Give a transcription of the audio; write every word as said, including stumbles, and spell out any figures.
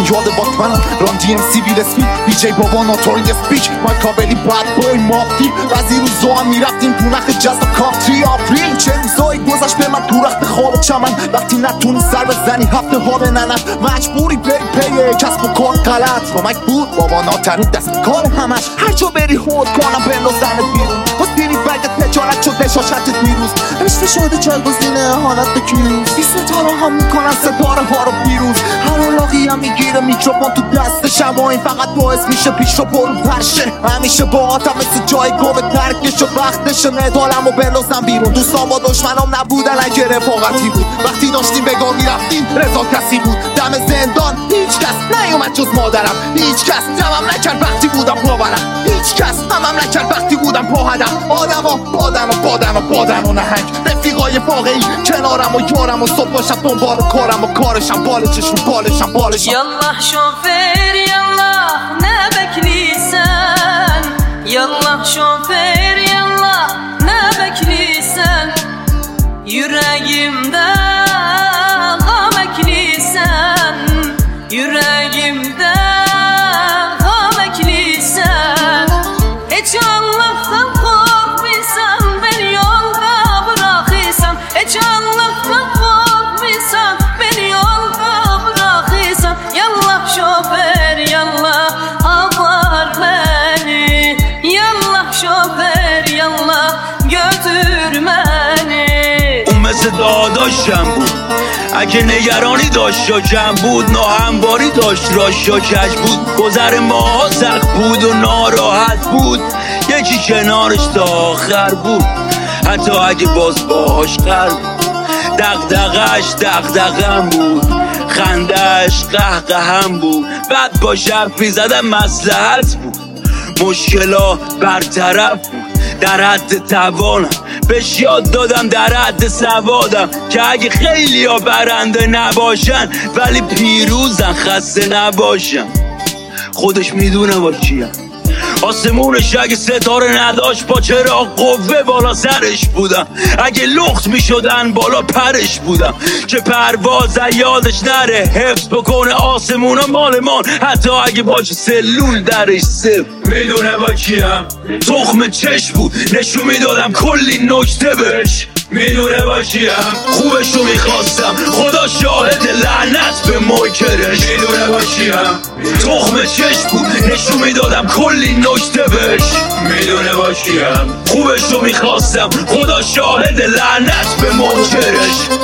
یاد باکمنم ران دی ام سی ویل اسپید بی جی بابا ناتورین اسپیچ مایکابلی بد بوی مافتی وزی روزا هم میرفتیم تو نخ جست و کافتری آپریل چه روزایی گذشت به من تو رخت خواب چمن وقتی نتونی سر بزنی هفته ها به ننت مجبوری بری پی کسب و کار غلط با مک بود بابا ناترین دست کار همش هر جا بری هود کنم بندازنت بیرون باز پیری بگت نجارت شد نشاشتت میروز رشته شده جایگزینه حالت بکیروز بی ستاره هم میکنن ستاره ها رو بیروز هر علاقی هم میگیره میکروفون تو دستشم و این فقط باعث میشه پیش رو برو پرشه همیشه با آتم مثل جایگاه به ترکش و وقتشه مدالم و بندازم بیرون دوستان با دشمنام نبودن اگه رفاقتی بود وقتی داشتیم بگاه میرفتیم رضا کسی بود دم زندان هیچ کس نیومد جز مادرم هیچ کس دمم نکرد وقتی بودم پاورم هیچ کس همم نکرد وقتی بودم پاهدم آدم ها بادن و بادن و بادن و نهنگ رفیقای واقعی کنارم و یارم و صبح باشم دنبال کارم و کارشم بالششون بالشم بالشم Yallah şoför yallah ne bekliysen Yallah şoför yallah ne bekliysen Yüreğimde gam ekliysen Yüreğimde gam ekliysen Hiç Allah'tan korkmaysan beni yolda bırakırsan Hiç Allah'tan korkmaysan beni yolda bırakırsan Yallah şoför yallah apar beni Yallah şoför yallah götür beni اون مثل داداشم بود اگه نگرانی داشت و جمع بود ناهمواری داشت راش و کج بود گذر ماها سخت بود و ناراحت بود یکی کنارش تا آخر بود حتی اگه باز باهاش قر بود دغدغش دغدغم بود خندهش قهقهم بود بعد با شرفی زدم مصلحت بود مشکلا برطرف بود در حد توانم بهش یاد دادم در حد سوادم که اگه خیلی ها برنده نباشن ولی پیروزن خسته نباشن خودش میدونه با کیم آسمونش اگه ستاره نداشت با چراغ قوه بالا سرش بودم اگه لخت میشدن بالا پرش بودم که پرواز یادش نره حفظ بکنه آسمون و مالمان حتی اگه باشه سلول درش صفر میدونه با کیم تخم چش بود نشون میدادم کلی نکته بهش میدونه با کیم خوبشو میخواستم خدا شاهد لعنت به منکرش میدونه با کیم تخم چش بود نشون میدادم کلی نکته بهش میدونه با کیم خوبشو میخواستم خدا شاهد لعنت به منکرش